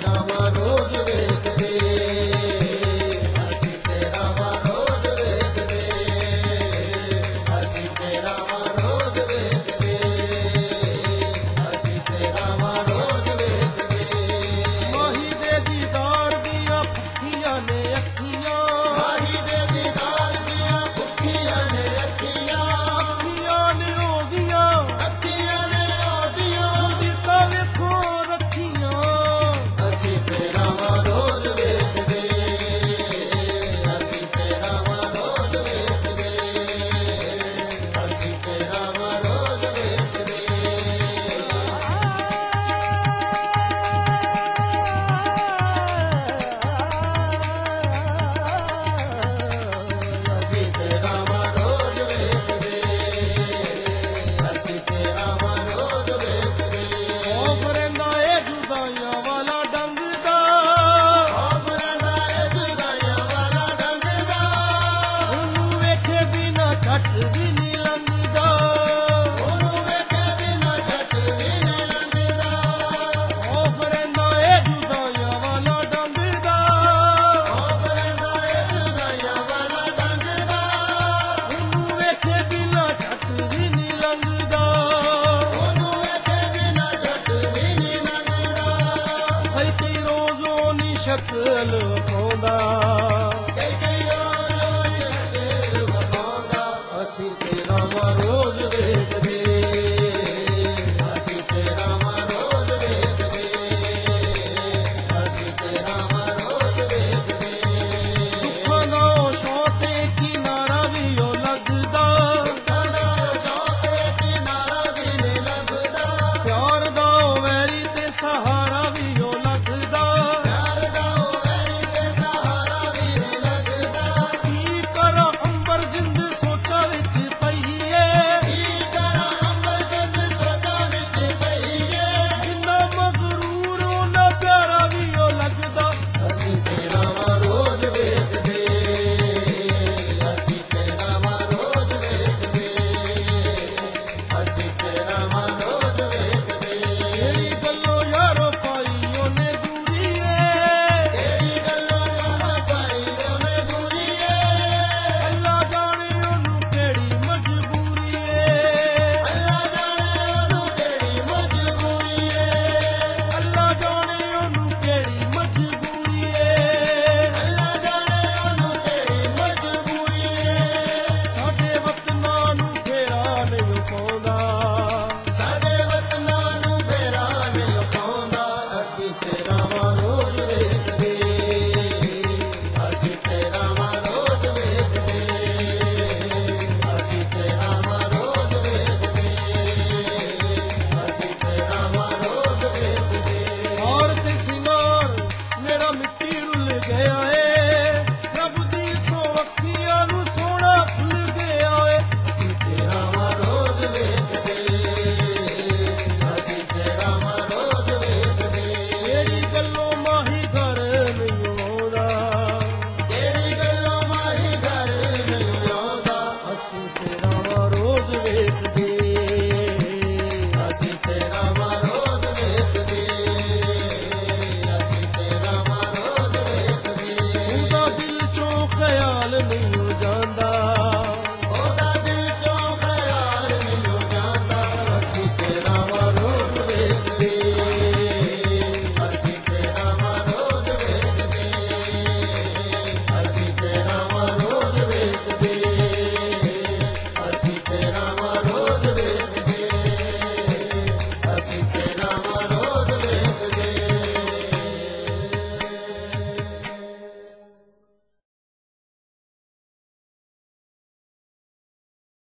ਰਾਵਾਂ ਰੋਜ਼ ਵੇਖਦੇ, ਅਸੀਂ ਤੇ ਰਾਵਾਂ ਰੋਜ਼ ਵੇਖਦੇ, ਅਸੀਂ ਤੇ ਰਾਵਾਂ ਰੋਜ਼ ਵੇਖਦੇ, ਅਸੀਂ ਤੇ ਰਾਵਾਂ ਰੋਜ਼ ਵੇਖਦੇ। ਮਾਹੀ ਦੇ ਦੀਦਾਰ ਦੀਆਂ ਭੁੱਖੀਆਂ ਨੇ ਅੱਖੀਆਂ, ਮਾਹੀ ਦੇ ਦੀਦਾਰ ਦੀਆਂ ਭੁੱਖੀਆਂ ਨੇ ਅੱਖੀਆਂ, ਅੱਖੀਆਂ ਨੇ ਉਹਦੀਆਂ ਅੱਖੀਆਂ ਨੇ ਉਹਦੀਆਂ, ਦਿੱਤਾ ਵੇਖੋ ਰੱਖੀਆਂ। ਅਸੀਂ ਤੇ ਰਾਵਾਂ ਰੋਜ਼ ਵੇਖਦੇ, ਅਸੀਂ ਤੇ ਰਾਵਾਂ ਰੋਜ਼ ਵੇਖਦੇ, ਅਸੀਂ ਤੇ ਰਾਵਾਂ ਰੋਜ਼ ਵੇਖਦੇ। ਅਸੀਂ ਤੇ ਰਾਵਾਂ ਰੋਜ਼ ਵੇਖਦੇ, ਅਸੀਂ ਤੇ ਰਾਵਾਂ ਰੋਜ਼ ਵੇਖਦੇ। ਉਹ ਫਰੰਦਾ ਏ ਜੁਦਾਈਆਂ ਵਾਲਾ ਡੰਗ ਦਾ, ਖਬਰਾਂ ਦਾ ਇਹ ਜੁਦਾਈਆਂ ਵਾਲਾ ਡੰਗ ਦਾ, ਉਹਨੂੰ ਵੇਖੇ ਬਿਨਾ ਛੱਟ ਵੀ ਨਹੀਂ ਲੰਘਦਾ। ਉਹਨੂੰ ਵੇਖੇ ਬਿਨਾਂ ਝੱਟ ਵੀ ਨਹੀਂ ਲੰਘਦਾ। ਉਹ ਫਰੰਦਾ ਏ ਜੁਦਾਈਆਂ ਵਾਲਾ ਡੰਗ ਦਾ, ਖਬਰਾਂ ਦਾ ਇਹ ਜੁਦਾਈਆਂ ਵਾਲਾ ਡੰਗ ਦਾ, ਉਹਨੂੰ ਵੇਖੇ ਬਿਨਾ ਛੱਟ ਵੀ ਨਹੀਂ ਲੰਘਦਾ। ਉਹਨੂੰ ਵੇਖੇ ਬਿਨਾਂ ਝੱਟ ਵੀ ਨਹੀਂ ਲੰਘਦਾ। ਹਈ ਕਈ ਰੋਜ਼ ਉਹਨੀ ਸ਼ਕਲ ਵਿਖਾਉਂਦਾ, ਕਈ ਕਈ ਰੋਜ਼ ਸ਼ਕਲ ਵਿਖਾਉਂਦਾ। ਅਸੀਂ ਤੇ ਰਾਵਾਂ